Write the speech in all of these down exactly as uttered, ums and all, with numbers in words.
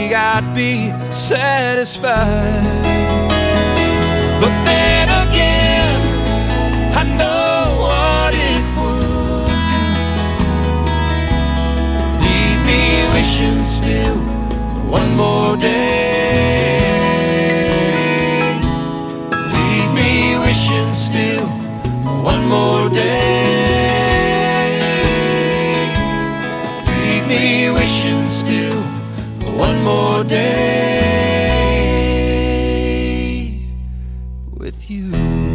think I'd be satisfied. But then again, I know what it would do. Leave me wishing still one more day. Leave me wishing still one more day. Leave me wishing still one more day with you.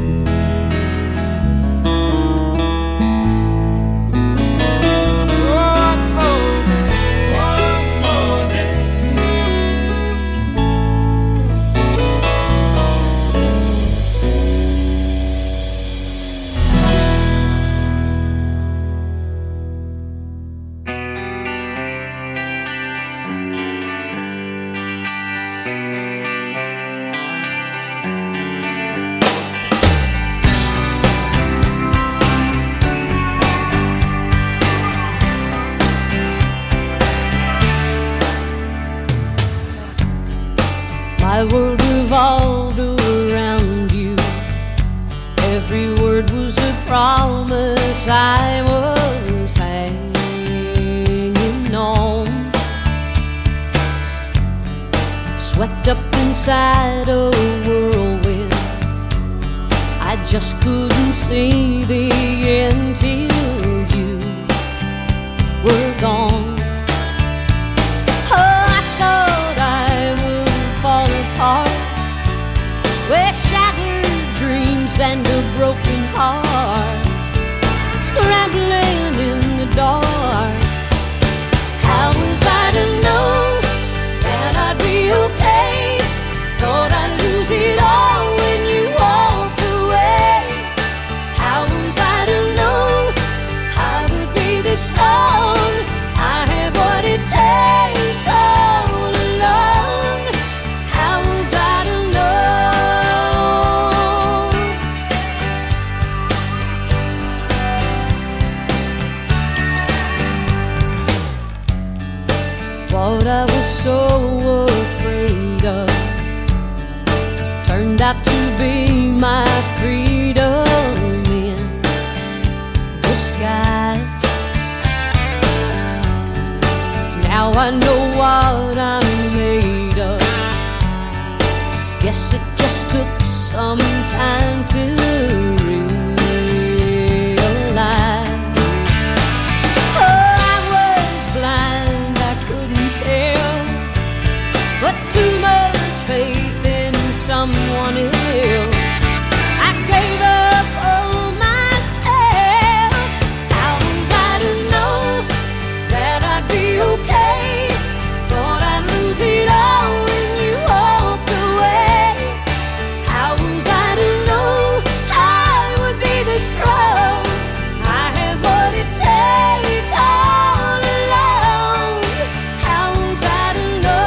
My world revolved around you. Every word was a promise I was hanging on. Swept up inside a whirlwind, I just couldn't see the end till you were gone. With shattered dreams and a broken heart, scrambling in the dark. How was I to know that I'd be okay? Thought I'd lose it all when you walked away. How was I to know I would be this strong? I have what it takes all alone. How was I to know? What I was so afraid of turned out to be my freedom in disguise. Now I know what I'm made of. Guess it just took some time to realize. But too much faith in someone else, I gave up on myself. How was I to know that I'd be okay? Thought I'd lose it all when you walked away. How was I to know I would be this strong? I have what it takes all alone. How was I to know?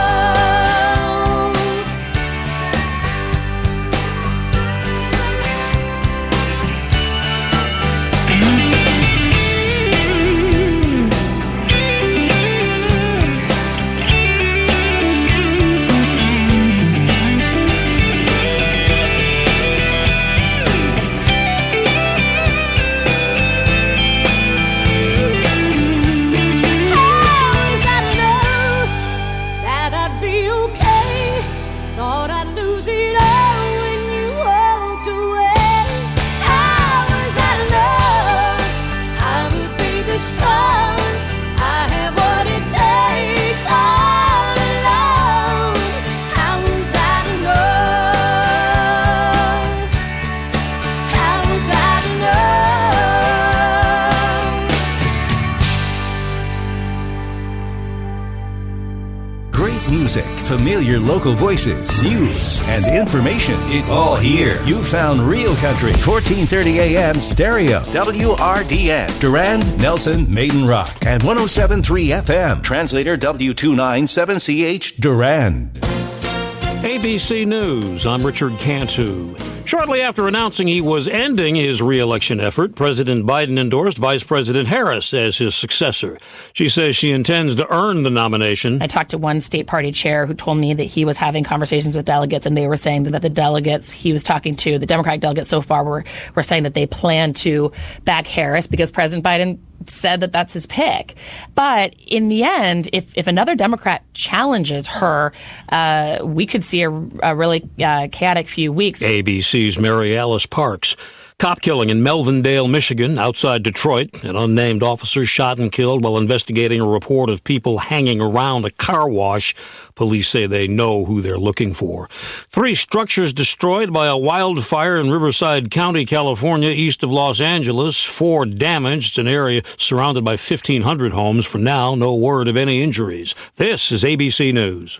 Music, familiar local voices, news, and information. It's all here. You found Real Country, fourteen thirty A M stereo, W R D N, Durand, Nelson, Maiden Rock, and one oh seven point three F M. Translator W two ninety-seven C H, Durand. A B C News, I'm Richard Cantu. Shortly after announcing he was ending his re-election effort, President Biden endorsed Vice President Harris as his successor. She says she intends to earn the nomination. I talked to one state party chair who told me that he was having conversations with delegates, and they were saying that the delegates he was talking to, the Democratic delegates so far, were, were saying that they plan to back Harris because President Biden said that that's his pick. But in the end, if, if another Democrat challenges her, uh, we could see a, a really uh, chaotic few weeks. A B C's Mary Alice Parks. Cop killing in Melvindale, Michigan, outside Detroit. An unnamed officer shot and killed while investigating a report of people hanging around a car wash. Police say they know who they're looking for. Three structures destroyed by a wildfire in Riverside County, California, east of Los Angeles. Four damaged, an area surrounded by fifteen hundred homes. For now, no word of any injuries. This is A B C News.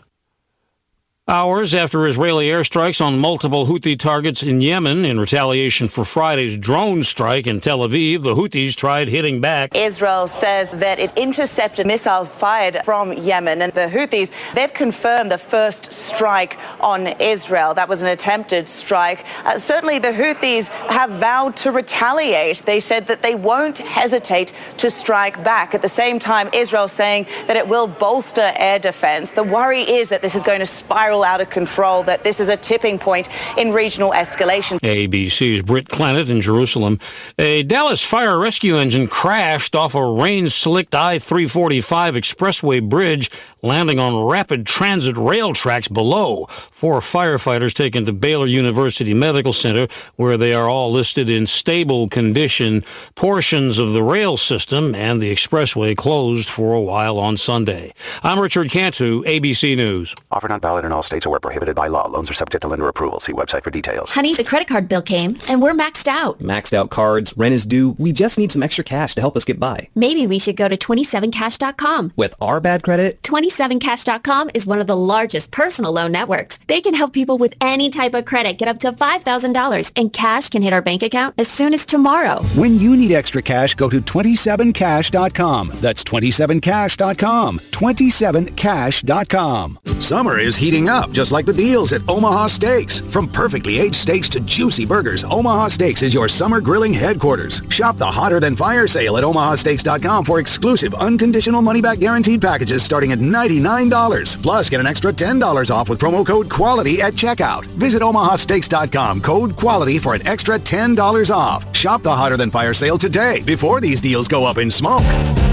Hours after Israeli airstrikes on multiple Houthi targets in Yemen in retaliation for Friday's drone strike in Tel Aviv, the Houthis tried hitting back. Israel says that it intercepted missiles fired from Yemen, and the Houthis, they've confirmed the first strike on Israel. That was an attempted strike. Uh, certainly the Houthis have vowed to retaliate. They said that they won't hesitate to strike back. At the same time, Israel saying that it will bolster air defense. The worry is that this is going to spiral out of control, that this is a tipping point in regional escalation. A B C's Britt Clannett in Jerusalem. A Dallas fire rescue engine crashed off a rain-slicked I three forty-five expressway bridge, landing on rapid transit rail tracks below. Four firefighters taken to Baylor University Medical Center, where they are all listed in stable condition. Portions of the rail system and the expressway closed for a while on Sunday. I'm Richard Cantu, A B C News. Offer not valid in all states or where prohibited by law. Loans are subject to lender approval. See website for details. Honey, the credit card bill came, and we're maxed out. Maxed out cards, rent is due. We just need some extra cash to help us get by. Maybe we should go to twenty-seven cash dot com. With our bad credit? twenty-seven cash dot com is one of the largest personal loan networks. They can help people with any type of credit get up to five thousand dollars, and cash can hit our bank account as soon as tomorrow. When you need extra cash, go to twenty-seven cash dot com. That's twenty-seven cash dot com. twenty-seven cash dot com. Summer is heating up, just like the deals at Omaha Steaks. From perfectly aged steaks to juicy burgers, Omaha Steaks is your summer grilling headquarters. Shop the Hotter Than Fire sale at omaha steaks dot com for exclusive unconditional money-back guaranteed packages starting at ninety-nine dollars. Plus, get an extra ten dollars off with promo code QUALITY at checkout. Visit omaha steaks dot com, code QUALITY for an extra ten dollars off. Shop the Hotter Than Fire sale today before these deals go up in smoke.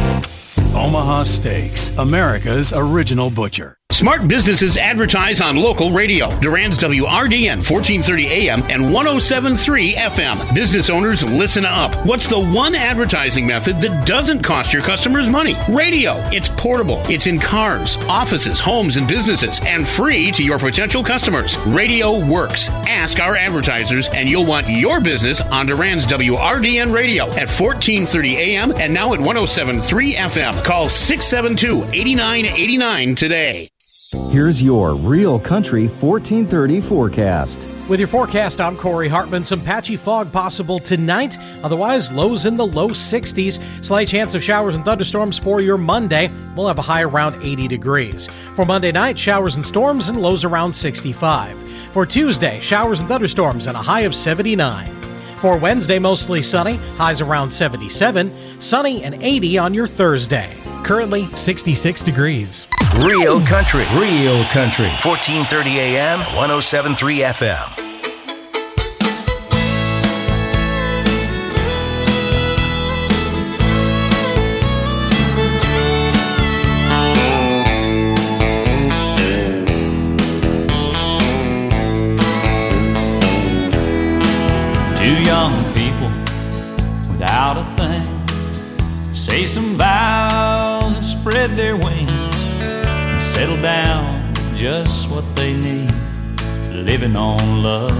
Omaha Steaks, America's original butcher. Smart businesses advertise on local radio. Durand's W R D N fourteen thirty A M and one oh seven point three F M. Business owners, listen up. What's the one advertising method that doesn't cost your customers money? Radio. It's portable. It's in cars, offices, homes, and businesses, and free to your potential customers. Radio works. Ask our advertisers, and you'll want your business on Durand's W R D N radio at fourteen thirty A M and now at one oh seven point three F M. Call six seven two, eight nine eight nine today. Here's your Real Country fourteen thirty forecast. With your forecast, I'm Corey Hartman. Some patchy fog possible tonight. Otherwise, lows in the low sixties. Slight chance of showers and thunderstorms for your Monday. We'll have a high around eighty degrees. For Monday night, showers and storms and lows around sixty-five. For Tuesday, showers and thunderstorms and a high of seventy-nine. For Wednesday, mostly sunny, highs around seventy-seven. Sunny and eighty on your Thursday. Currently sixty-six degrees. Real Country, Real Country, fourteen thirty A M, one oh seven point three F M. Two young people without a thing say some vows and spread their wings, settle down with just what they need, living on love.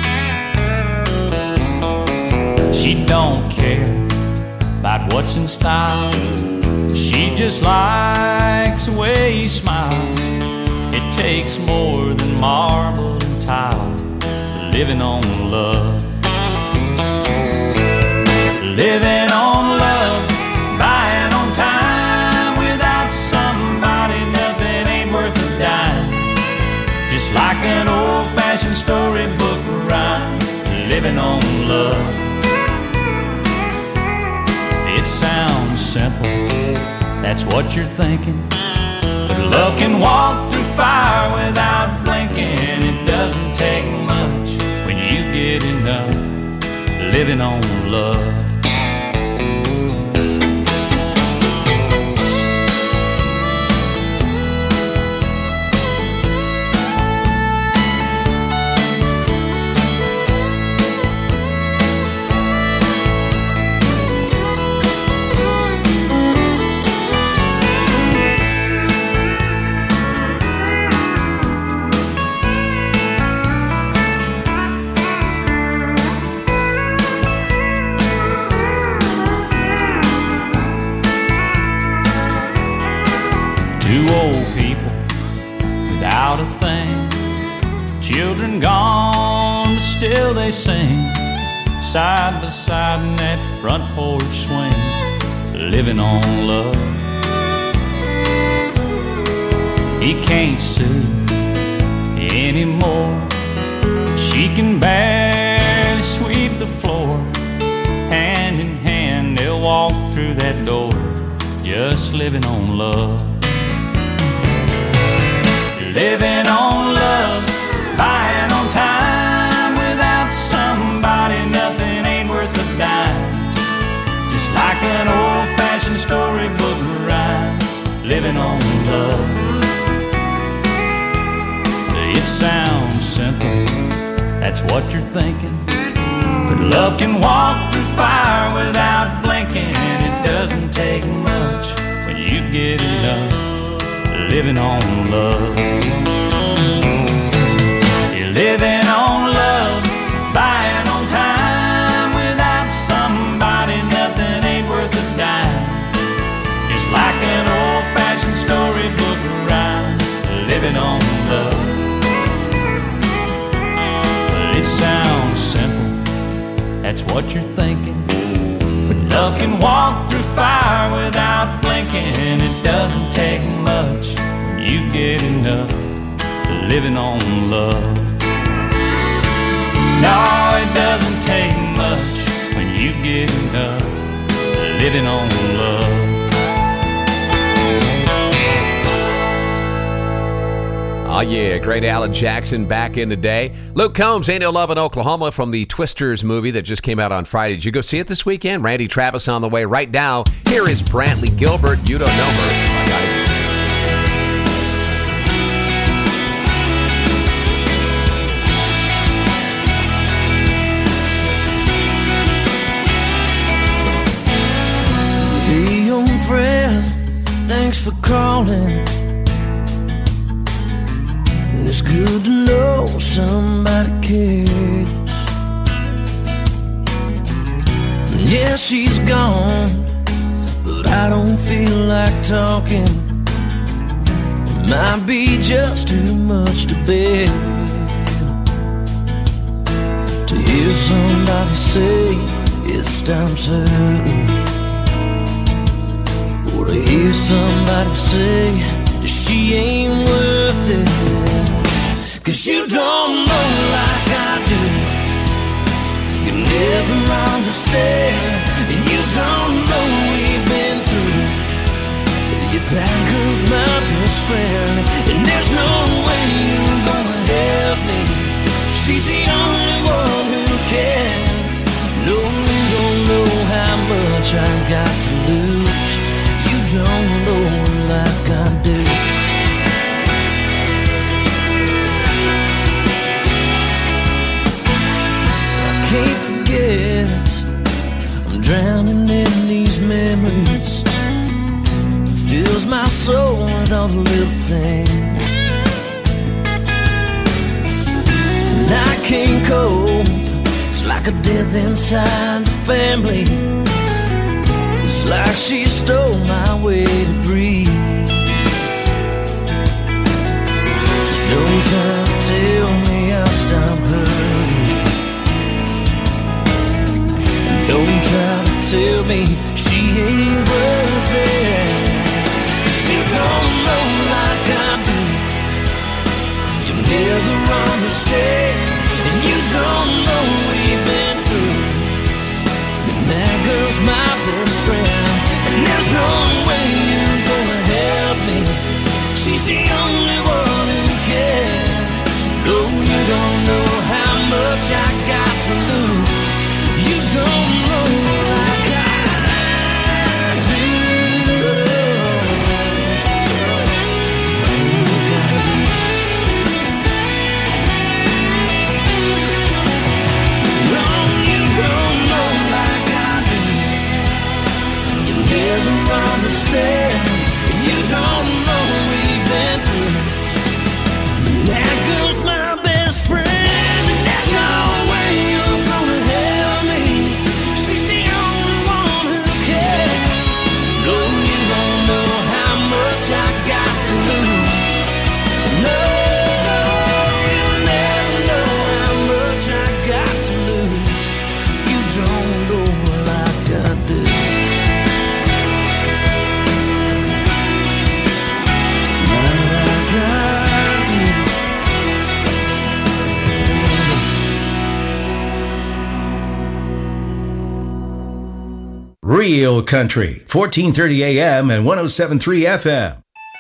She don't care about what's in style, she just likes the way he smiles. It takes more than marble and tile, living on love. Living on love, buying on time, without somebody nothing ain't worth a dime. Just like an old-fashioned storybook rhyme, living on love. It sounds simple, that's what you're thinking. But love can walk through fire without blinking. It doesn't take much when you get enough living on love. Two old people without a thing, children gone, but still they sing, side by side in that front porch swing, living on love. He can't sue anymore, she can barely sweep the floor. Hand in hand they'll walk through that door, just living on love. Living on love, buying on time. Without somebody, nothing ain't worth a dime. Just like an old-fashioned storybook rhyme. Living on love. It sounds simple, that's what you're thinking. But love can walk through fire without blinking. It doesn't take much when you get enough living on love. You're living on love, buying on time. Without somebody, nothing ain't worth a dime. Just like an old-fashioned storybook rhyme, living on love. But it sounds simple, that's what you're thinking. But love can walk through fire without blinking. It doesn't take much when you get enough living on love. No, it doesn't take much when you get enough living on love. Oh, yeah, great Alan Jackson back in the day. Luke Combs, Ain't No Love in Oklahoma from the Twisters movie that just came out on Friday. Did you go see it this weekend? Randy Travis on the way right now. Here is Brantley Gilbert. You don't know her. Like I do. Hey, young friend, thanks for calling. It's good to know somebody cares. Yeah, she's gone, but I don't feel like talking. It might be just too much to bear. To hear somebody say it's time certain, or to hear somebody say that she ain't worth it. Cause you don't know like I do. You never understand, and you don't know we've been through. Your that girl's my best friend, and there's no way you're gonna help me. She's the only one who can. No, you don't know how much I've got to lose. You don't know like I do. Can't forget, I'm drowning in these memories. Fills my soul with all the little things. Night came cold, it's like a death inside the family. It's like she stole my way to breathe. So don't try to tell me I'll stop hurting. Don't try to tell me she ain't worth it. She don't know like I do. You never understand, and you don't know we've been girl's my best friend, and there's no way you're gonna help me. She's the only one who cares. No, you don't know how much I got to lose. You don't know like I do. Wrong, you don't know like I do. You never understand. You don't know what we've been through. That girl's my best friend, and there's no way you're gonna help me. She's the only one who cares. No, you don't know how much I got to lose. No, you'll never know how much I got to lose. You don't know like I do. Real Country, fourteen thirty A M and one oh seven point three F M.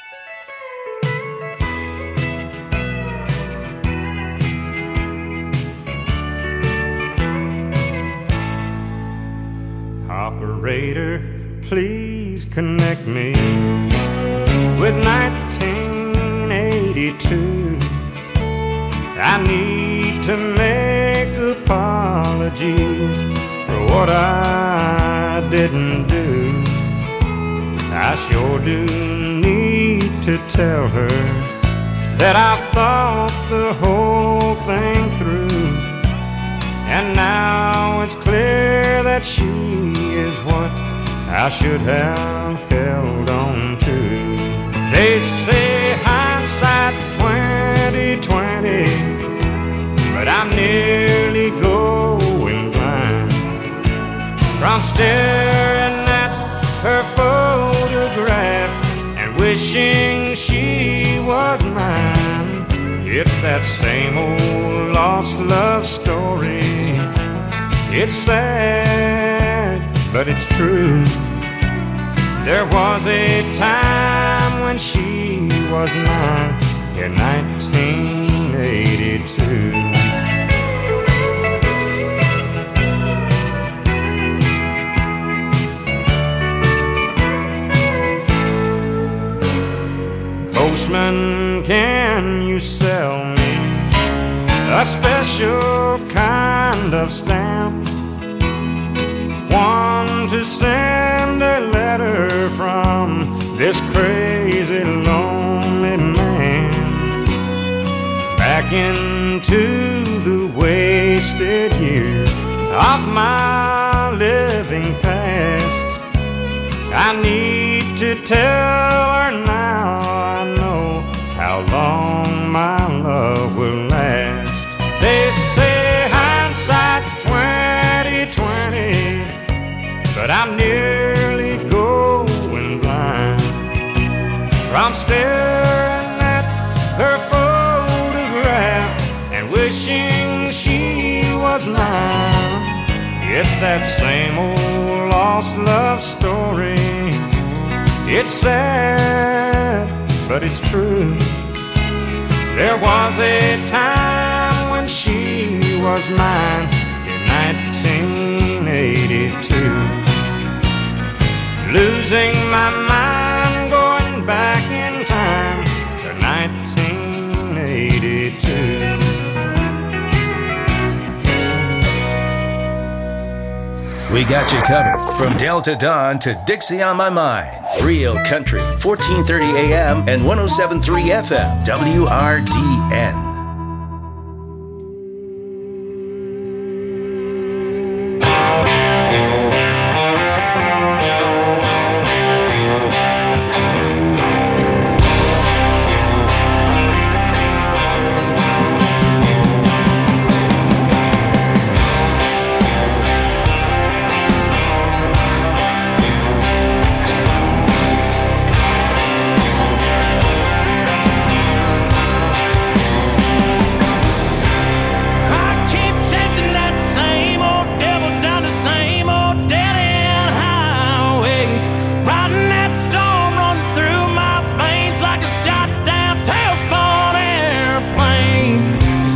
Operator, please connect me with nineteen eighty-two. I need to make apologies for what I didn't do. I sure do need to tell her that I thought the whole thing through, and now it's clear that she is what I should have held on to. They say hindsight's twenty twenty, but I'm nearly going blind from staring at her photograph and wishing she was mine. It's that same old lost love story. It's sad, but it's true. There was a time when she was mine in nineteen eighty-two. Postman, can you sell me a special kind of stamp? One to send a letter from this crazy lonely man back into the wasted years of my living past. I need to tell her now I know how long my love will last. They say hindsight's twenty twenty, but I'm nearly going blind from staring at her photograph and wishing she was mine. It's that same old lost love story. It's sad, but it's true. There was a time when she was mine in nineteen eighty-two. Losing my mind, going back in time to nineteen eighty-two. We got you covered from Delta Dawn to Dixie on My Mind. Real Country, fourteen thirty A M and one oh seven point three F M, W R D N.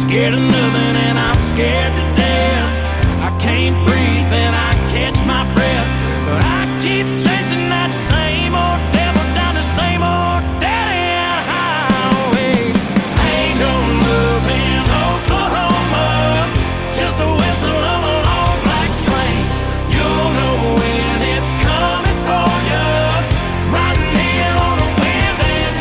scared of nothing and I'm scared to death. I can't breathe and I catch my breath, but I keep chasing that same old devil down the same old dead-end highway. Ain't no love in Oklahoma, just the whistle of a long black train. You'll know when it's coming for you, riding in on a wind and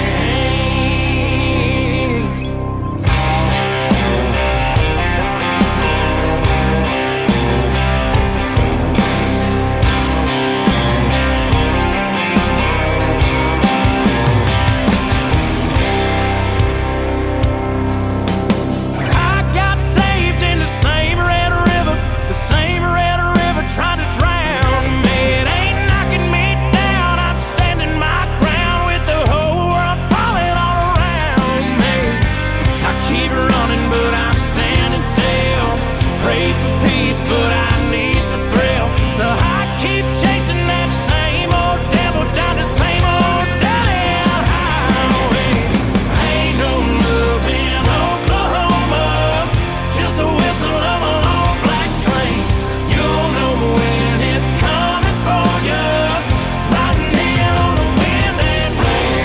trying to drown me. It ain't knocking me down. I'm standing my ground with the whole world falling all around me. I keep running, but I'm standing still. Pray for peace, but I need the thrill. So I keep chasing that same old devil down the same old dead-end highway. Ain't no love in Oklahoma, just the whistle of a long black train. You'll know when it's coming for you, riding in on the wind and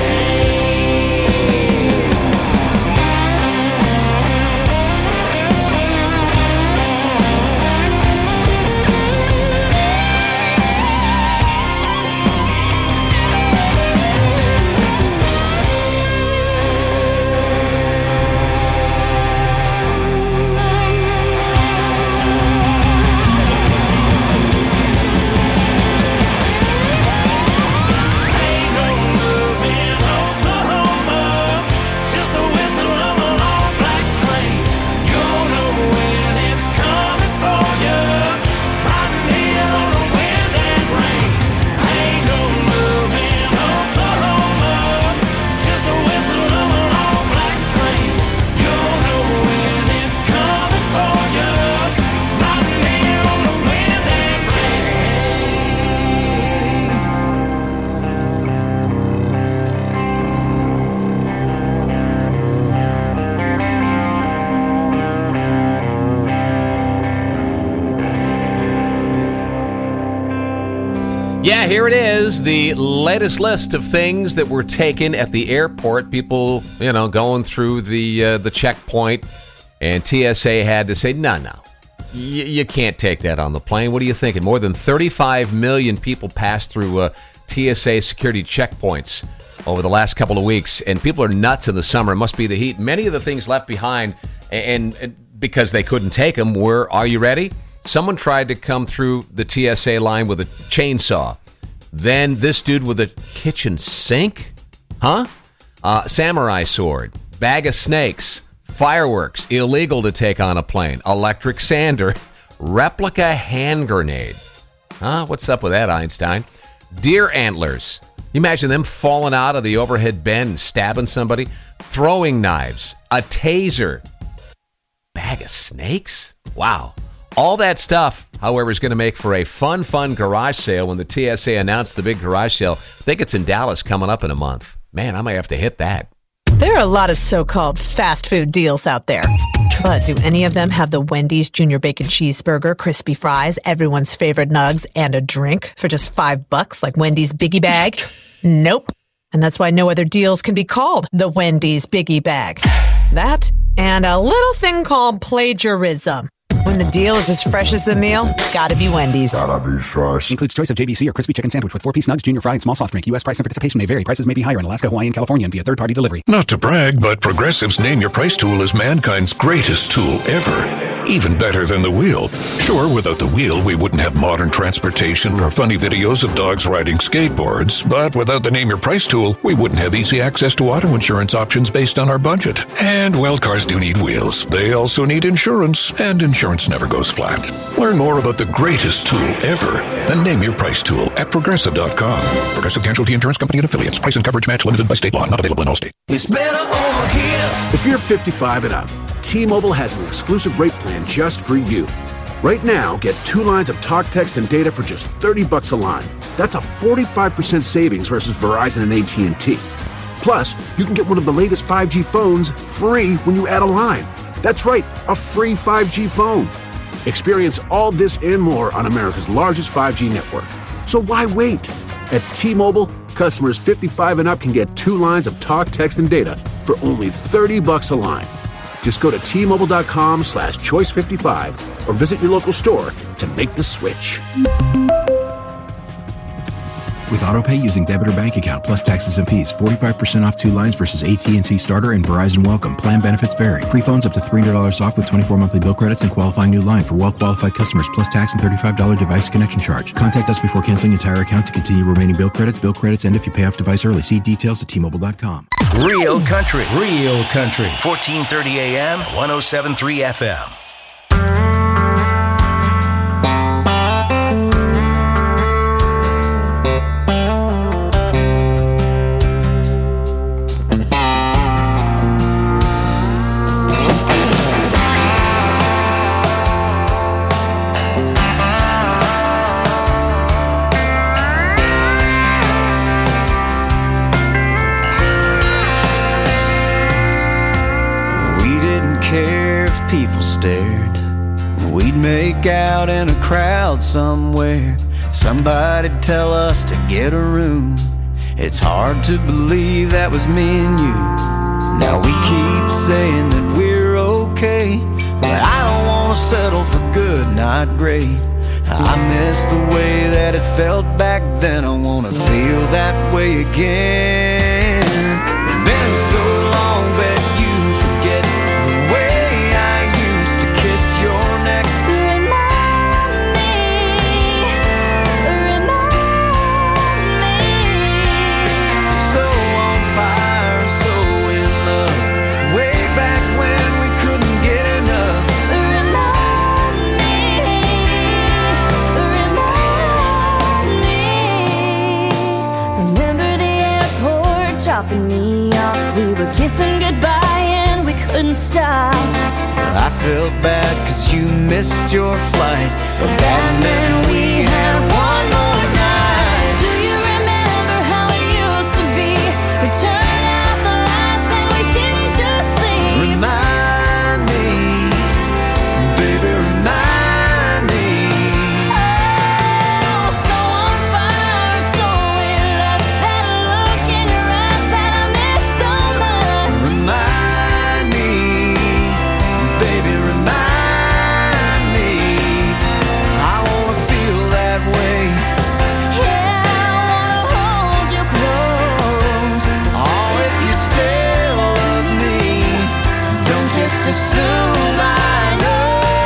Yeah, here it is, the latest list of things that were taken at the airport. People, you know, going through the uh, the checkpoint, and T S A had to say, no, no, y- you can't take that on the plane. What are you thinking? More than thirty-five million people passed through uh, T S A security checkpoints over the last couple of weeks, and people are nuts in the summer. It must be the heat. Many of the things left behind, and, and because they couldn't take them, were, are you ready? Someone tried to come through the T S A line with a chainsaw. Then this dude with a kitchen sink? Huh? Uh, samurai sword. Bag of snakes. Fireworks. Illegal to take on a plane. Electric sander. Replica hand grenade. Huh? What's up with that, Einstein? Deer antlers. You imagine them falling out of the overhead bin and stabbing somebody? Throwing knives. A taser. Bag of snakes? Wow. All that stuff, however, is going to make for a fun, fun garage sale when the T S A announced the big garage sale. I think it's in Dallas coming up in a month. Man, I might have to hit that. There are a lot of so-called fast food deals out there. But do any of them have the Wendy's Junior Bacon Cheeseburger, crispy fries, everyone's favorite nugs, and a drink for just five bucks like Wendy's Biggie Bag? Nope. And that's why no other deals can be called the Wendy's Biggie Bag. That and a little thing called plagiarism. When the deal is as fresh as the meal, gotta be Wendy's. Gotta be fresh. Includes choice of J B C or crispy chicken sandwich with four-piece nugs, junior fry, and small soft drink. U S price and participation may vary. Prices may be higher in Alaska, Hawaii, and California and via third-party delivery. Not to brag, but Progressive's Name Your Price tool is mankind's greatest tool ever. Even better than the wheel. Sure, without the wheel, we wouldn't have modern transportation or funny videos of dogs riding skateboards. But without the Name Your Price tool, we wouldn't have easy access to auto insurance options based on our budget. And, well, cars do need wheels. They also need insurance, and insurance never goes flat. Learn more about the greatest tool ever, the Name Your Price tool at Progressive dot com. Progressive Casualty Insurance Company and Affiliates. Price and coverage match limited by state law. Not available in all states. It's better over here. If you're fifty-five and up, T-Mobile has an exclusive rate plan just for you. Right now, get two lines of talk, text, and data for just thirty bucks a line. That's a forty-five percent savings versus Verizon and A T and T. Plus, you can get one of the latest five G phones free when you add a line. That's right, a free five G phone. Experience all this and more on America's largest five G network. So why wait? At T-Mobile, customers fifty-five and up can get two lines of talk, text, and data for only thirty bucks a line. Just go to T-Mobile.com slash choice 55 or visit your local store to make the switch. With AutoPay using debit or bank account plus taxes and fees, forty-five percent off two lines versus A T and T Starter and Verizon Welcome. Plan benefits vary. Free phones up to three hundred dollars off with twenty-four monthly bill credits and qualifying new line for well-qualified customers plus tax and thirty-five dollars device connection charge. Contact us before canceling entire account to continue remaining bill credits. Bill credits end if you pay off device early. See details at T Mobile dot com. Real country. Real country. fourteen thirty A M, one oh seven point three F M. We'd make out in a crowd somewhere. Somebody'd tell us to get a room. It's hard to believe that was me and you. Now we keep saying that we're okay, but I don't want to settle for good, not great. I miss the way that it felt back then. I want to feel that way again. It's been so long that you forget the way I used to kiss your neck. Remind me, remind me. So on fire, so in love, way back when we couldn't get enough. Remind me, remind me. Remember the airport dropping me off. We were kissing goodbye and we couldn't stop. I felt bad cause you missed your flight, but that meant we had one more night. Do you remember how it used to be? We turned out the lights and we didn't just sleep. Remind me, baby, remind me. Oh, so on fire, so in love. That look in your eyes that I miss so much. Remind me, baby, remind me. I wanna feel that way. Yeah, I wanna hold you close. Oh, if you still love me, don't just assume I know.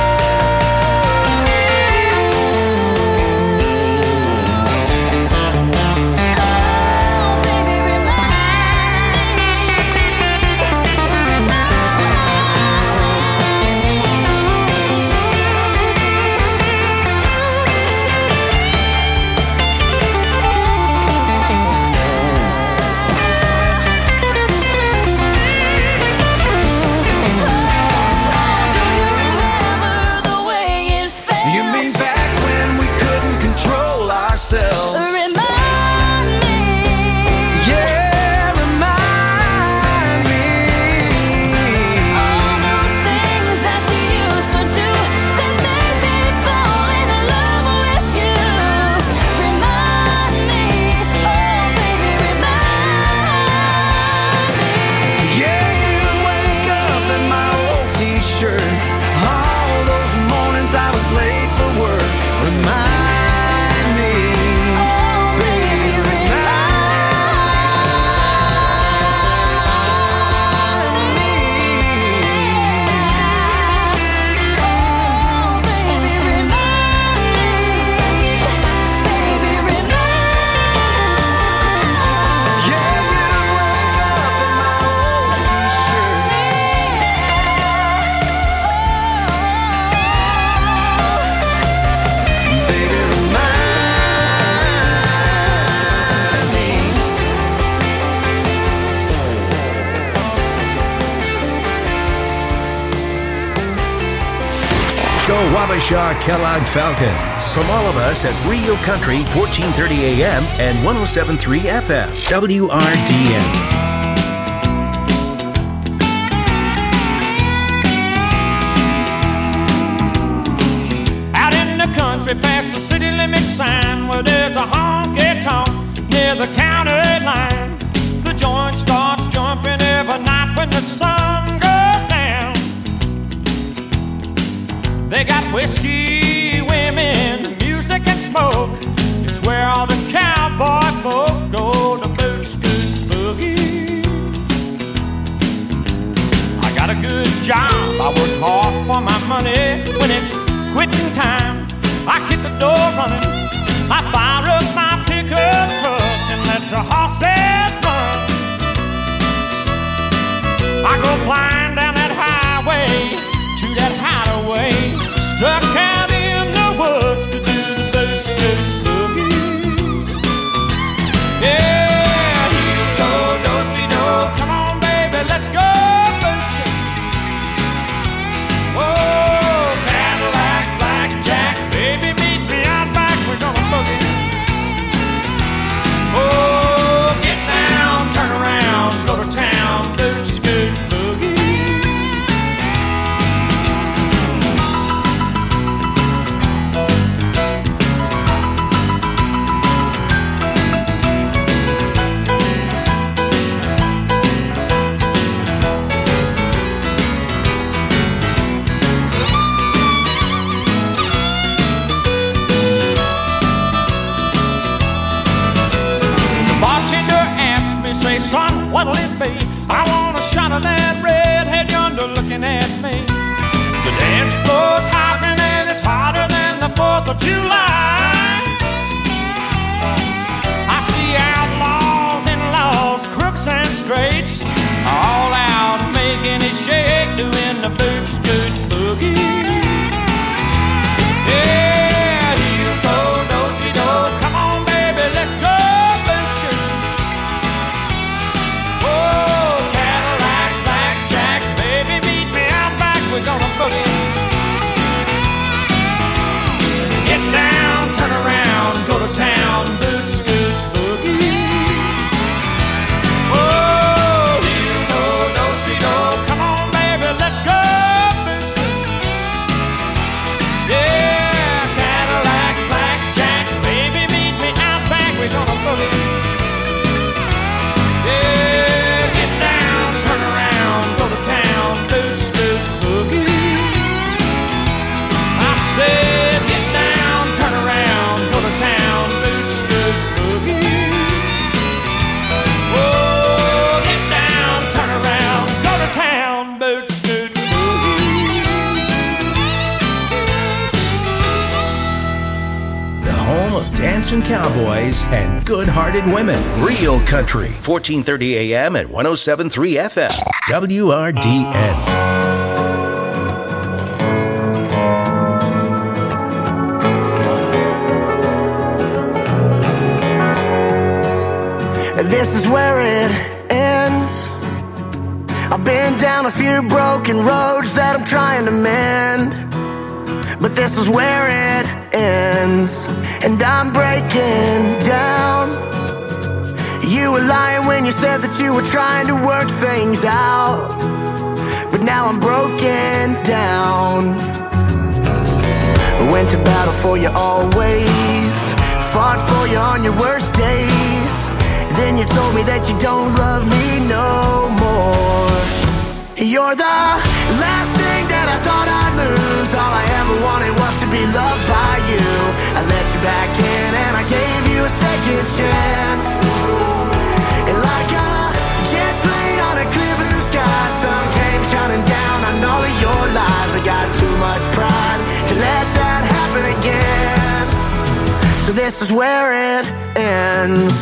The way it felt. You mean back when we couldn't control ourselves? Remind me. Yeah, remind me. All those things that you used to do that made me fall in love with you. Remind me, oh baby, remind me. Yeah, you wake up in my old t-shirt. All those mornings I was late for work. Remind me, Oh baby, baby, remind me. Go Wabasha Kellogg Falcons. From all of us at Real Country, fourteen thirty A M and one oh seven point three F M. W R D N. Whiskey, women, music, and smoke. It's where all the cowboy folk go to boot scoot boogie. I got a good job, I work hard for my money. When it's quitting time, I hit the door running. I fire up my pickup truck and let the horses run. I go flying down that highway to that hideaway, stuck out in the woods to do the boot scoot boogie. Yeah, heel toe, do-si-do, come on baby, let's go boot scoot. Oh, Cadillac, blackjack, baby, meet me out back, we're gonna boogie. Oh, get down, turn around, go to town, boot scoot boogie. Say, son, what'll it be? I want a shot of that redhead yonder looking at me. The dance floor's hopping and it's hotter than the fourth of July. I see outlaws and laws, crooks and straights, all out making it shake, doing the boot scoot boogie. Yeah, heel toe, do-si-do, come on baby, let's go. We're gonna boogie. Get down, turn around, go to town, boot scoot boogie. Oh, heel toe, do-si-do, come on baby, let's go boot scoot. Yeah, Cadillac, blackjack, baby, meet me out back, we're gonna boogie. Yeah, get down, turn around, go to town, boot scoot boogie. I said get down, turn around, go to town, boot scoot boogie. Oh, get down, turn around, go to town, boot scoot boogie. The home of dancing cowboys and good-hearted women. Real Country, fourteen thirty A M at one oh seven point three F M. W R D N. This is where it ends. I've been down a few broken roads that I'm trying to mend, but this is where it ends, and I'm breaking down. You were lying when you said that you were trying to work things out, but now I'm broken down. I went to battle for you always, fought for you on your worst days. Then you told me that you don't love me no more. You're the last thing that I thought I'd lose. All I ever wanted was to be loved by you. I let you back in and I gave you a second chance. And like a jet plane on a clear blue sky, sun came shining down on all of your lies. I got too much pride to let that happen again. So this is where it ends.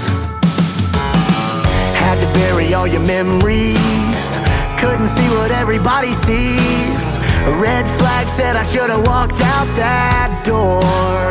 Had to bury all your memories, couldn't see what everybody sees. A red flag said I should have walked out that door.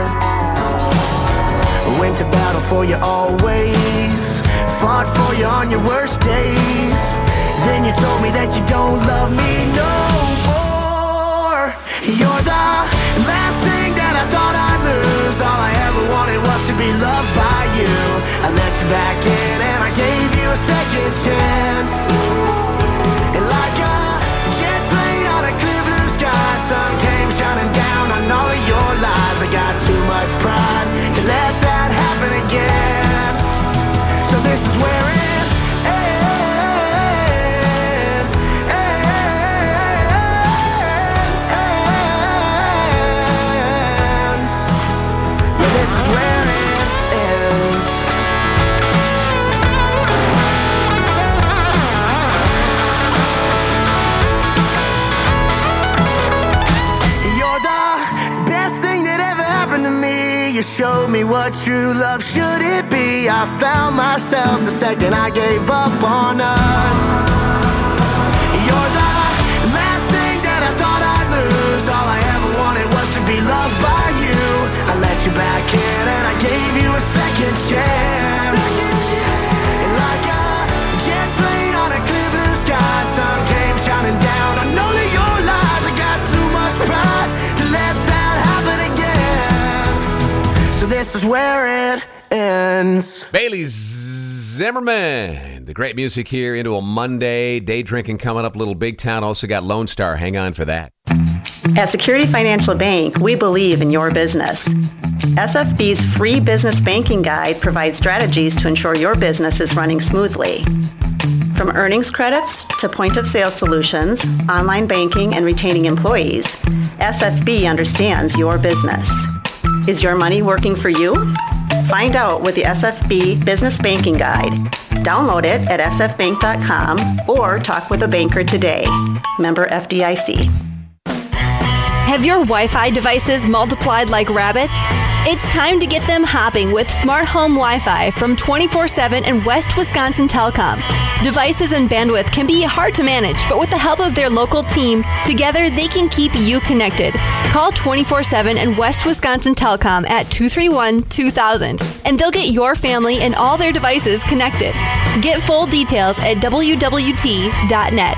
I went to battle for you always, fought for you on your worst days. Then you told me that you don't love me no more. You're the last thing that I thought I'd lose. All I ever wanted was to be loved by you. I let you back in and I gave you a second chance. And like a jet plane on a clear blue sky, sun came shining down on all of your lies. I got too much pride to let that happen again. So this is where it ends, ends, ends. what true love should it be? I found myself the second I gave up on us. You're the last thing that I thought I'd lose. All I ever wanted was to be loved by you. I let you back in and I gave you a second chance. And like a jet plane on a clear blue sky, sun came shining down on only your lies. I got too much pride to let that happen again. So this is where it ends. Bailey Zimmerman. The great music here into a Monday. Day drinking coming up. Little Big Town. Also got Lone Star. Hang on for that. At Security Financial Bank, we believe in your business. S F B's free business banking guide provides strategies to ensure your business is running smoothly. From earnings credits to point-of-sale solutions, online banking, and retaining employees, S F B understands your business. Is your money working for you? Find out with the S F B Business Banking Guide. Download it at s f bank dot com or talk with a banker today. Member F D I C. Have your Wi-Fi devices multiplied like rabbits? It's time to get them hopping with Smart Home Wi-Fi from twenty-four seven and West Wisconsin Telecom. Devices and bandwidth can be hard to manage, but with the help of their local team, together they can keep you connected. Call twenty-four seven and West Wisconsin Telecom at two three one, two thousand, and they'll get your family and all their devices connected. Get full details at w w t dot net.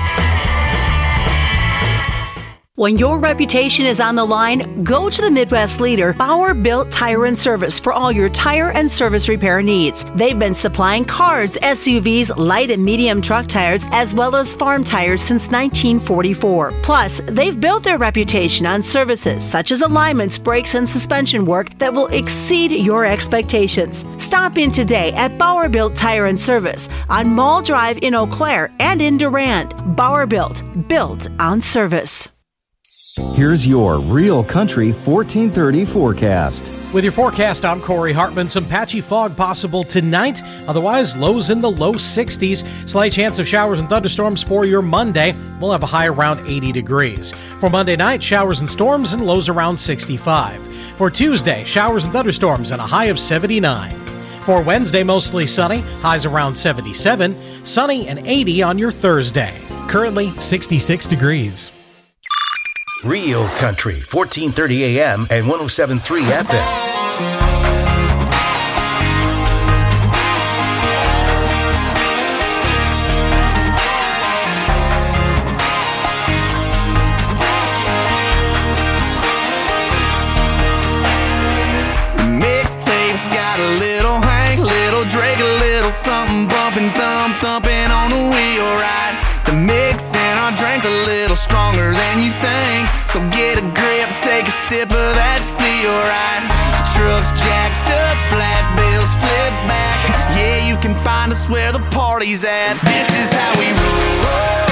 When your reputation is on the line, go to the Midwest leader, Bauer Built Tire and Service, for all your tire and service repair needs. They've been supplying cars, S U Vs, light and medium truck tires, as well as farm tires since nineteen forty-four. Plus, they've built their reputation on services such as alignments, brakes, and suspension work that will exceed your expectations. Stop in today at Bauer Built Tire and Service on Mall Drive in Eau Claire and in Durand. Bauer Built, built on service. Here's your Real Country fourteen thirty forecast. With your forecast, I'm Corey Hartman. Some patchy fog possible tonight. Otherwise, lows in the low sixties. Slight chance of showers and thunderstorms for your Monday. We'll have a high around eighty degrees. For Monday night, showers and storms and lows around sixty-five. For Tuesday, showers and thunderstorms and a high of seventy-nine. For Wednesday, mostly sunny, highs around seventy-seven. Sunny and eighty on your Thursday. Currently sixty-six degrees. Real Country, fourteen thirty A M and one oh seven point three F M. Something bumping, thump, thumping on the wheel, right? The mix in our drinks a little stronger than you think. So get a grip, take a sip of that feel, right? Trucks jacked up, flat bills flip back. Yeah, you can find us where the party's at. This is how we roll.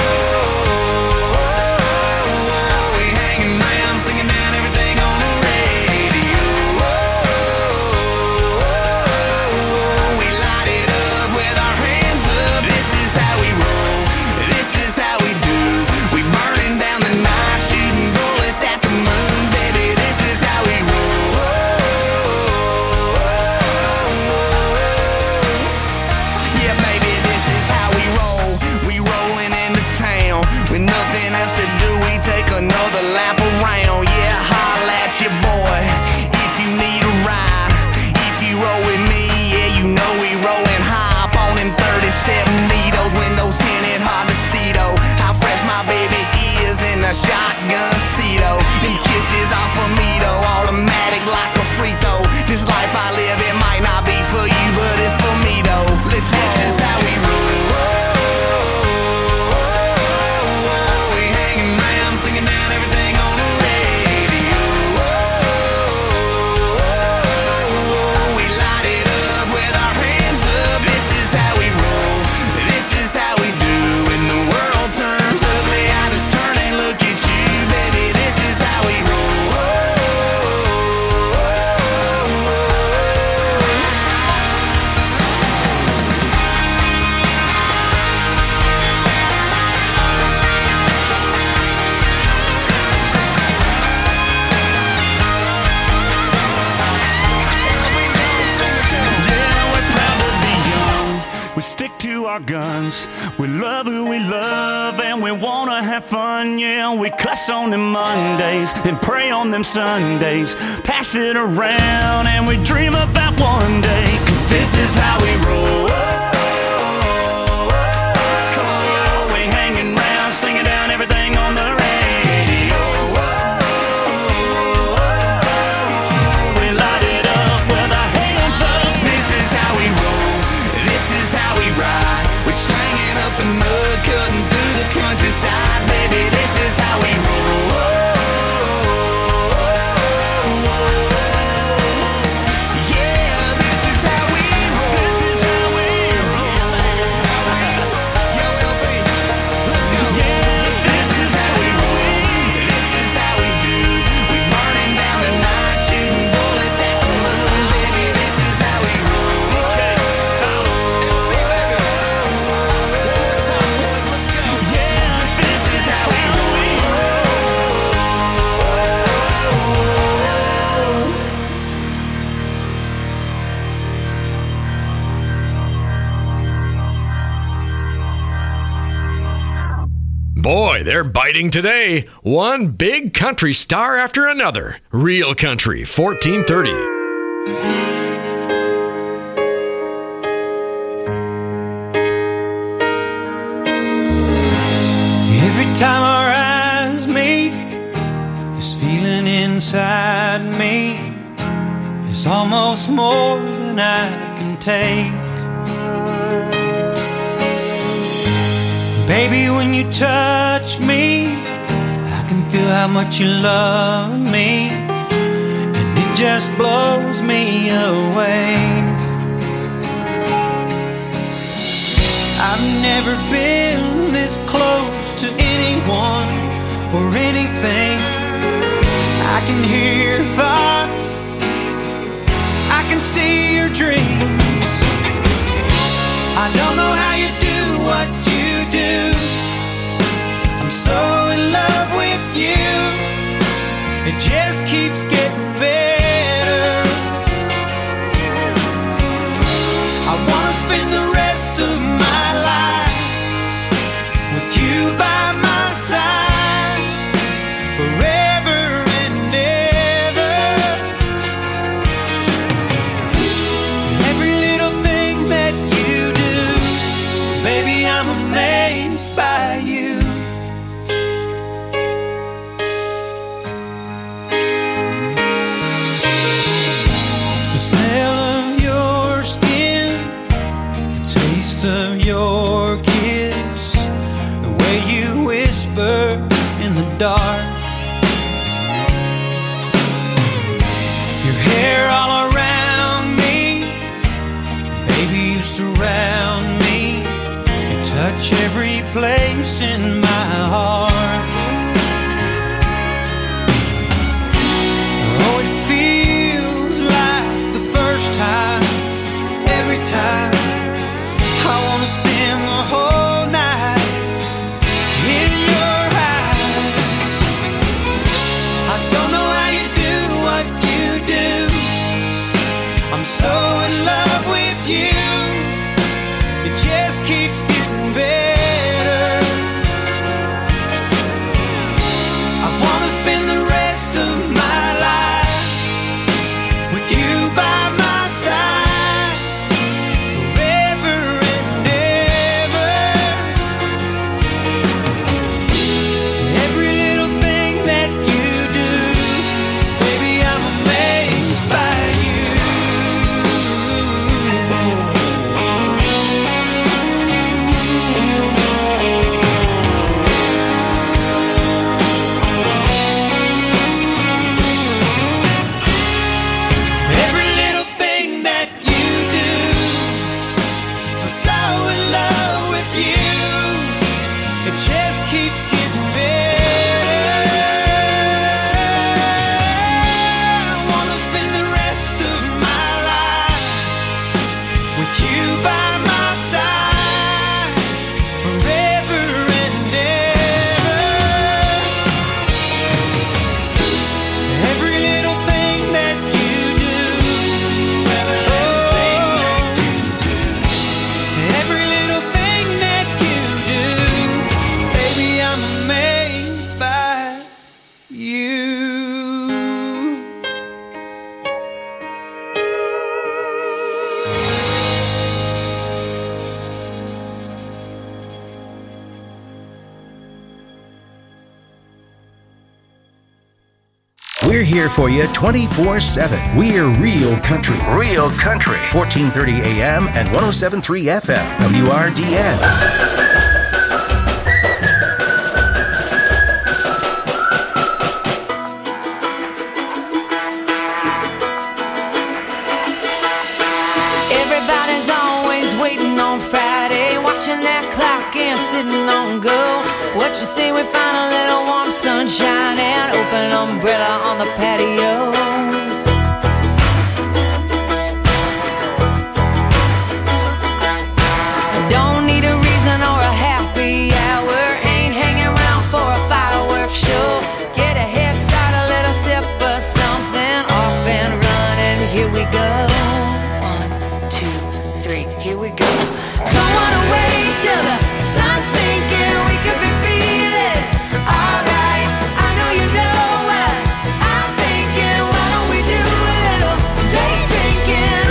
Another lap around, yeah, holla at your boy if you need a ride. If you roll with me, yeah, you know we rollin' high. Up on them thirty-seven needles, windows tinted, hard to see though how fresh my baby is in a shotgun seat, oh. Them kisses off of me though, automatic like a free throw. This life I live, it might not be for you, but it's for me though. Let's roll. This is how we roll. friends. We love who we love and we wanna have fun, yeah. We cuss on them Mondays and pray on them Sundays. Pass it around and we dream about one day. Cause this is how we roll. Come on, y'all, we hanging round, singing down everything on the radio. We light it up with our hands up. This is how we roll, this is how we ride. We're slanging up the mud, cutting through the countryside. Baby, this is how we roll. Yeah, this is how we roll. This is how we roll. Yo, L P, let's go. Yeah, this is how we roll. This is how we do. We burning down the night, shooting bullets at the moon. Baby, this is how we roll. Okay, Tom. Yeah, this is how we roll. Boy, they're biting today. One big country star after another. Real Country, fourteen thirty. Every time our eyes meet, this feeling inside me is almost more than I can take. Baby, when you touch me, I can feel how much you love me, and it just blows me away. I've never been this close to anyone or anything. I can hear your thoughts, I can see your dreams. I don't know how you do what you do. I'm so in love with you. It just keeps getting better. I wanna spend the rest of my life with you by my side, forever and ever. Every little thing that you do, baby, I'm amazed by you. The smell of your skin, the taste of your kiss, the way you whisper in the dark, your hair all around me, baby, you surround me, you touch every place in my heart. Oh, it feels like the first time, every time. I wanna spend the whole night in your eyes. I don't know how you do what you do. I'm so in love with you. It just keeps getting better. We're here for you twenty-four seven. We're Real Country. Real Country. fourteen thirty A M and one oh seven point three F M. W R D N. Sitting on go. What you say we find a little warm sunshine and open umbrella on the patio? Don't need a reason or a happy hour. Ain't hanging around for a fireworks show. Get a head start, a little sip of something. Off and running, here we go. One, two, three, here we go. Don't wanna wait till the sun's sinking, we could be feeling alright. I know you know what I'm thinking. Why don't we do a little day drinking?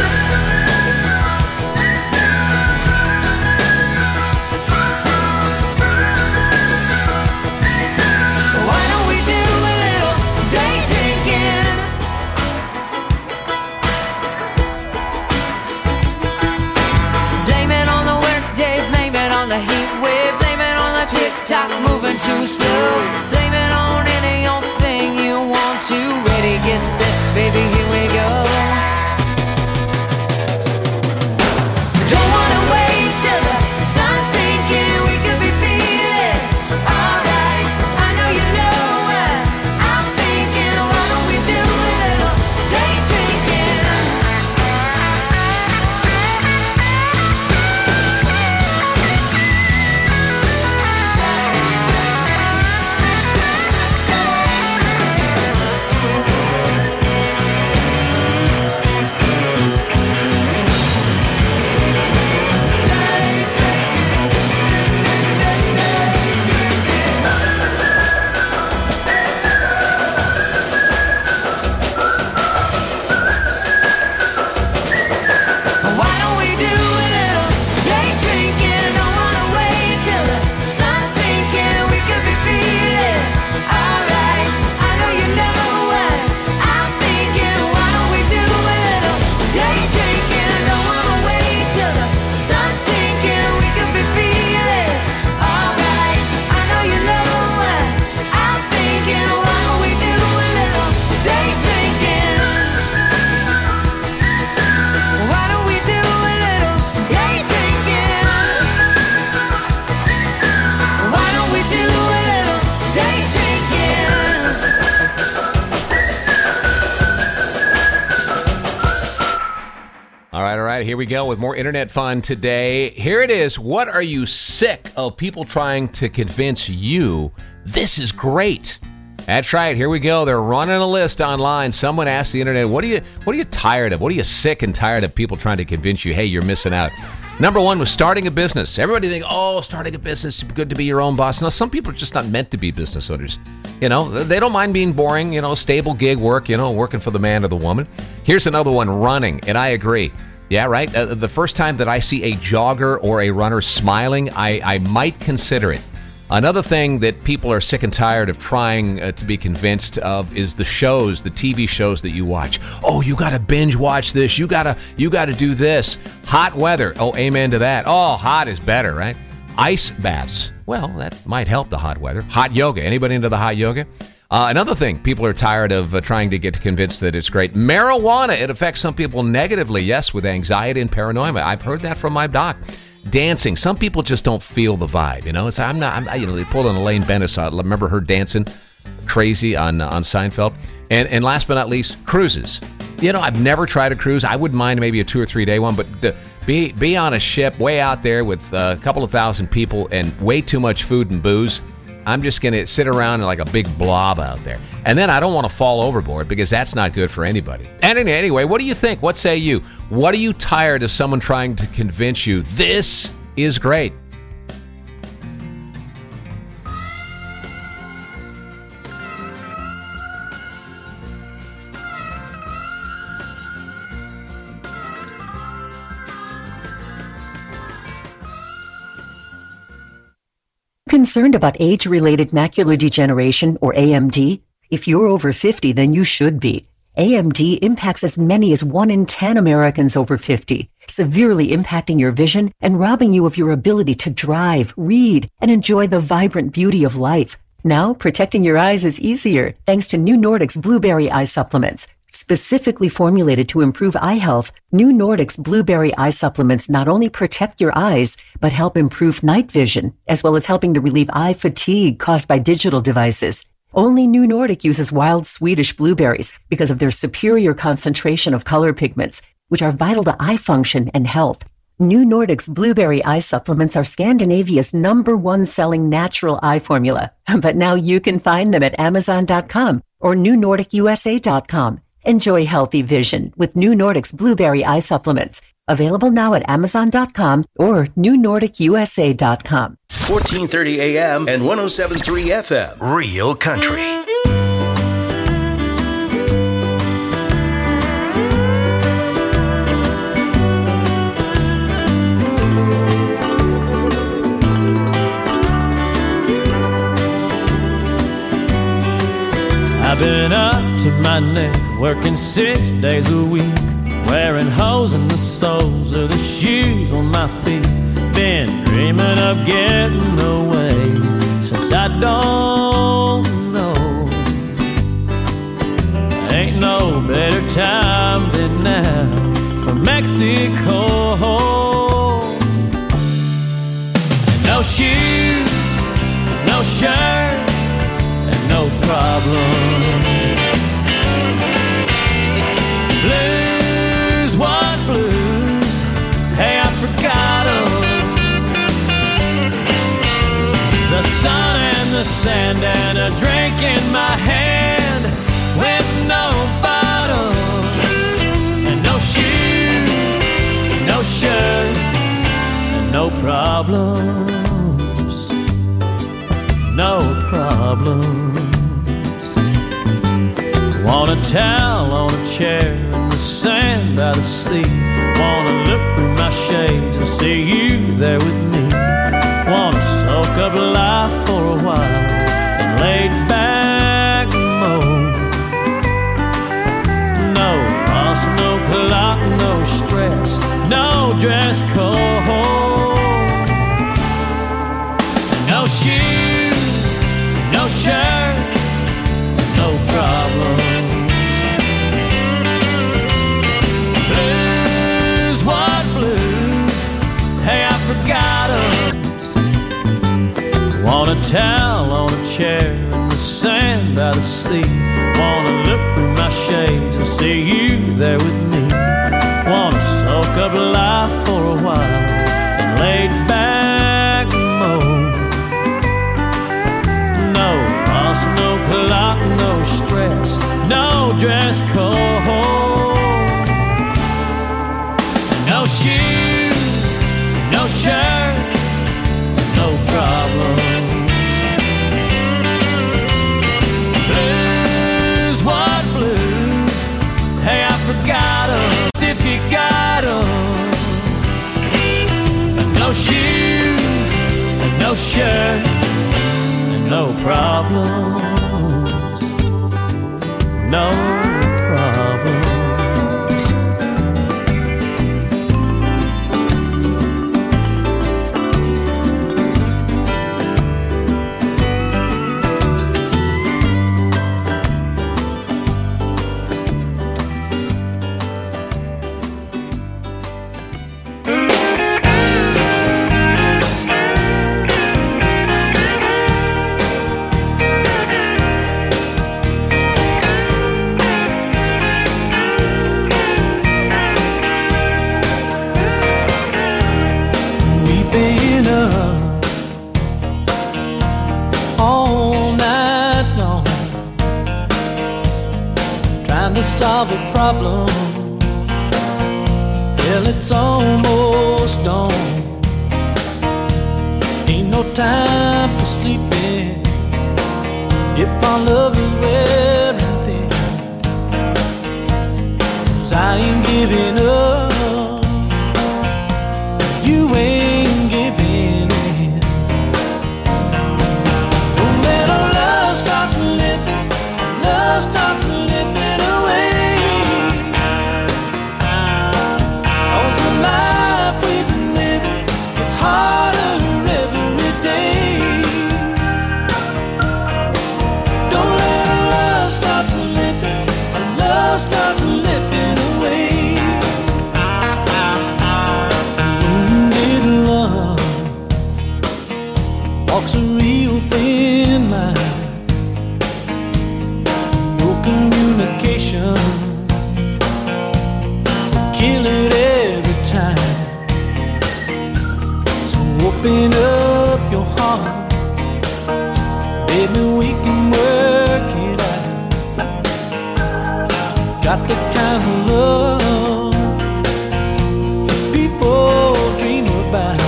Why don't we do a little day drinking? Blame it on the workday, blame it on the heat wave, blame it on the tick-tock moving too slow, blame it on any old thing you want to. Ready, get set, baby, here we go. Don't wanna wait till the sun's sinking, we could be feeling alright. I know you know what I'm thinking. Why don't we do a little day drinking? Why don't we do a little day drinking? Don't wanna wait till the sun's sinking, we could be feeling alright. I know you know what I'm thinking. Why don't we do a little day drinking? Don't wanna wait till the sun's sinking, we could be feeling alright. I know you know what I'm thinking. Why don't we do a little day drinking? Why don't we do a little day drinking? Why don't we do a little day drinking? All right, all right, here we go with more internet fun today. Here it is. What are you sick of people trying to convince you this is great? That's right. Here we go. They're running a list online. Someone asked the internet, what are you what are you tired of? What are you sick and tired of people trying to convince you, hey, you're missing out? Number one was starting a business. Everybody think, oh, starting a business, it's good to be your own boss. Now, some people are just not meant to be business owners. You know, they don't mind being boring, you know, stable gig work, you know, working for the man or the woman. Here's another one, running, and I agree. Yeah, right? Uh, the first time that I see a jogger or a runner smiling, I, I might consider it. Another thing that people are sick and tired of trying uh, to be convinced of is the shows, the T V shows that you watch. Oh, you got to binge watch this. You got to you got to do this. Hot weather. Oh, amen to that. Oh, hot is better, right? Ice baths. Well, that might help the hot weather. Hot yoga. Anybody into the hot yoga? Uh, another thing, people are tired of uh, trying to get convinced that it's great. Marijuana. It affects some people negatively, yes, with anxiety and paranoia. I've heard that from my doc. Dancing. Some people just don't feel the vibe. You know, it's I'm not. I'm, you know, they pulled on Elaine Bennis. I remember her dancing crazy on uh, on Seinfeld. And and last but not least, cruises. You know, I've never tried a cruise. I wouldn't mind maybe a two or three day one, but to be be on a ship way out there with uh, a couple of thousand people and way too much food and booze. I'm just going to sit around like a big blob out there. And then I don't want to fall overboard because that's not good for anybody. And anyway, what do you think? What say you? What are you tired of someone trying to convince you this is great? Concerned about age-related macular degeneration, or A M D? If you're over fifty, then you should be. A M D impacts as many as one in ten Americans over fifty, severely impacting your vision and robbing you of your ability to drive, read, and enjoy the vibrant beauty of life. Now, protecting your eyes is easier thanks to New Nordic's Blueberry Eye Supplements. Specifically formulated to improve eye health, New Nordic's Blueberry Eye Supplements not only protect your eyes, but help improve night vision, as well as helping to relieve eye fatigue caused by digital devices. Only New Nordic uses wild Swedish blueberries because of their superior concentration of color pigments, which are vital to eye function and health. New Nordic's Blueberry Eye Supplements are Scandinavia's number one selling natural eye formula. But now you can find them at Amazon dot com or New Nordic U S A dot com. Enjoy healthy vision with New Nordic's Blueberry Eye Supplements. Available now at Amazon dot com or New Nordic U S A dot com. fourteen thirty A M and one oh seven point three F M. Real Country. I've been up to my neck, working six days a week, wearing holes in the soles of the shoes on my feet. Been dreaming of getting away since I don't know. Ain't no better time than now for Mexico. No shoes, no shirt, and no problem. Blues, what blues? Hey, I forgot 'em. The sun and the sand and a drink in my hand with no bottle and no shoes, no shirt, and no problems. No problems. Want a towel on a chair in the sand by the sea. Wanna look through my shades and see you there with me. Wanna soak up life for a while and laid back mode. No boss, no clock, no stress, no dress code. No shoes, no shirt, no problem. Blues, what blues? Hey, I forgot 'em. Want a towel on a chair in the sand by the sea. Wanna look through my shades and see you there with me. Wanna soak up life for a while and laid back mode. No boss, no clock, no stress, no dress code. No shoes, no shirt, no problem. Blues, what blues? Hey, I forgot 'em. If you got 'em. No shoes, no shirt, no problems, no problems. Solve a problem. Hell, it's almost dawn. Ain't no time for sleeping if our love is wearing thin. 'Cause I ain't giving up, you ain't giving in. Don't let our love start slipping, got the kind of love people dream about.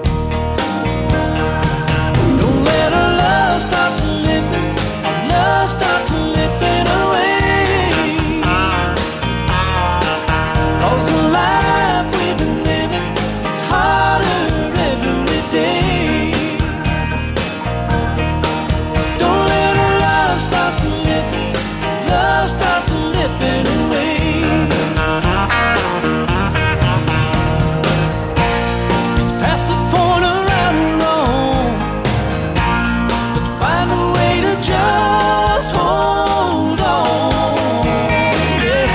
Don't let our love start slipping, our love starts slipping away. Cause the life we've been living, it's harder every day. Don't let our love start slipping, love starts slipping away. It's past the point of right or wrong, but find a way to just hold on. Yeah.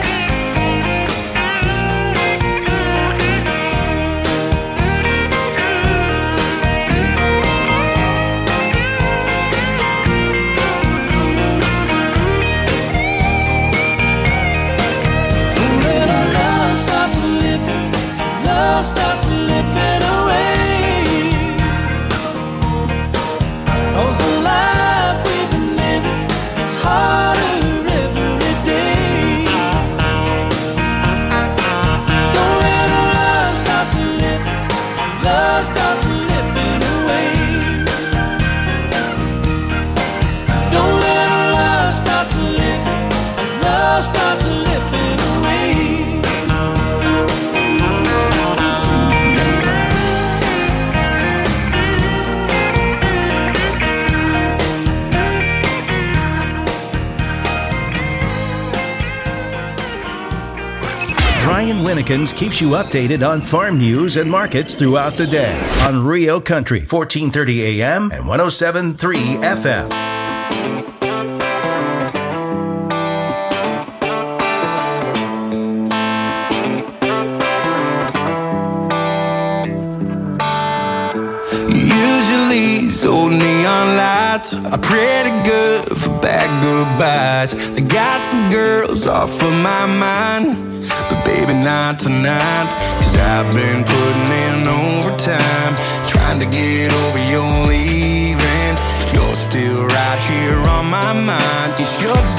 Don't let our love start slipping, love starts slipping away. Cause the life we've been living, it's harder every day. Don't let our love start slipping, love starts slipping away. Don't let our love start slipping, love starts slipping away. Brian Winnekins keeps you updated on farm news and markets throughout the day on Rio Country, fourteen thirty A M and one oh seven point three F M. Usually these old neon lights are pretty good for bad goodbyes. They got some girls off of my mind, but baby not tonight. Cause I've been putting in overtime, trying to get over your leaving. You're still right here on my mind. It's your